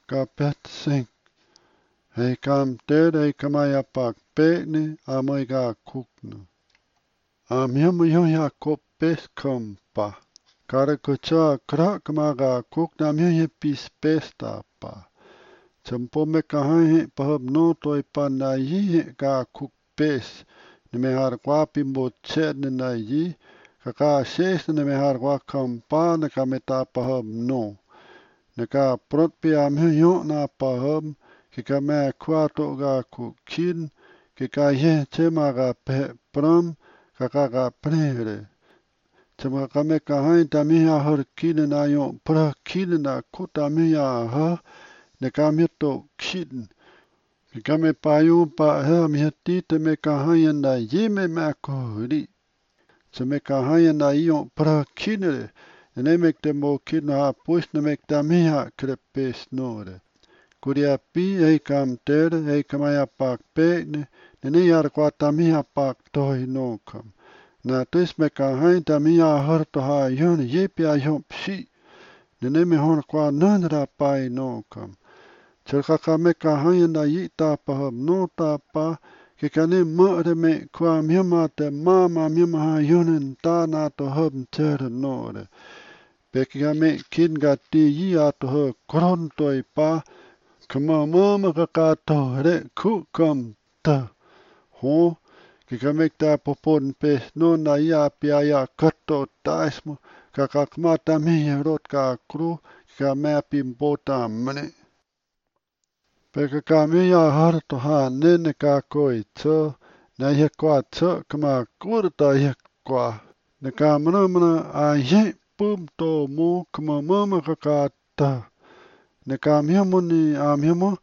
ka pet sing. Hei kam ted hei kamaya pak pe ni amoy ga kukno. Am yo ya kop pes kom pa. Kare kucha kra kamaga kuk nam yo pis pes ta pa. Champo me kahai pahab no toy pa na yi ka kuk pes. Ni me har kwa pimbo ched ni na yi. Kaka shes ni me har kwa kam pa na kameta pahab no. Naka prot pi am yo na pahab. Kika me kwa to ga kukin. Kika ye chema ga pe pram. Kaka ga prere. Chama kame kahai tamia har kin na yo pra kin na kuta mia ha. Ne kamito kiden. Kame payu pa ha mi tite me kahaya na yime makuri. Se me kahaya na yo pra kinere. Ne mek te mo kin ha push ne mek ta mi ha krepes nore. Kuria pi ei kam ter ei kamaya pak pe ne yar kwa ta mi ha pak toi no kam. Na tis me kahaya ta mi ha har to ha yon yipia yon psi. Ne me hon kwa nanra pai no kam. Chaka me kahaya na yi ta pa no ta pa ke kane ma re me kwa miama te mama miama ha yunen ta na to hum ter no re. Pe ke me kin ga ti yi a to ho kron toi pa kama mama ka to re ku kam ta. Ho ke me ta popon pe no na ya pia ya kato taismo ka kma mi rot ka kru ka me pimbota mane. Peka ka mea har to ha nene ka koi tso, na ye kwa tso kama kurta ye kwa. Ne ka mana a ye pum to mo kama mama ka ta. Ne ka miamo ni a miamo,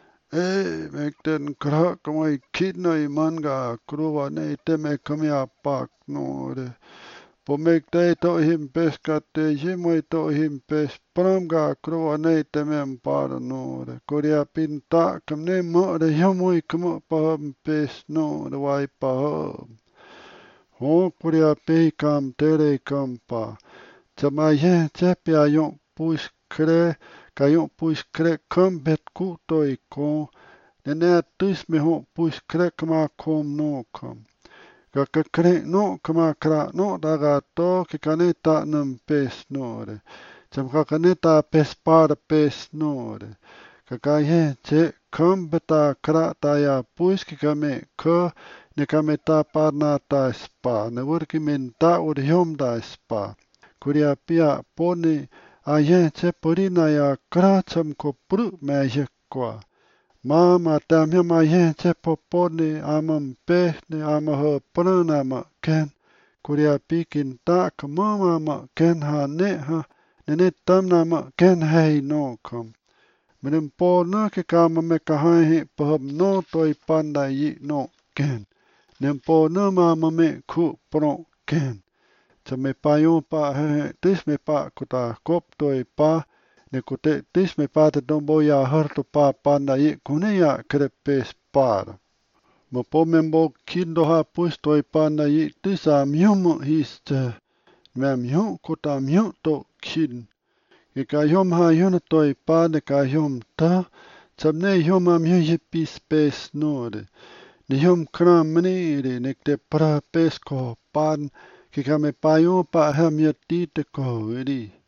mek ten kra kama I kidna I manga kruwa ne te me kamia pak no re. Po mek te to him pes ka te jimo to him pes pram ga kruwa ne te me mpara no re. Korea pinta kam ne mo re yomo I kamo pa pes no re wai pa ho. Ho korea pe kam tere kam pa. Chama ye che pia yon push kre ka yon push kre kam bet ku to I ko. Ne tus me ho push kre kama kom no kam. Ka kre no kama kra no daga to ke kaneta nam pes no re. Cham ka kaneta pes par pes no re. Ka ye che kam beta kra ta ya puis ke kame ko ne kame ta par na ta spa ne wor ki men ta ur yom da spa. Kuria pia poni a ye che porina ya kra cham ko pru me ye kwa. Mama tamia ma ye che popone amam pehne amaho prana ma ken. Kuria pikin tak mama ma ken ha ne tamna ma ken hei no kam. Menem po na ke kama me kahai he paham no toi panda yi no ken. Nem po na mama me ku pro ken. Cha me payo pa he tis me pa kuta kop toi pa. Ne kute tis me pa te dombo ya harto pa panda ye kune ya krepes para. Mo po membo kindo ha pustoi panda ye tis a miumo his te. Me miu kuta miu to kin. Ke ka yom ha yun toi pa ne ka yom ta. Cham ne yom am ye pis pes no re. Ne yom kram mani re ne te pra pes ko pan. Ke ka me payo pa ha mi ti te ko re.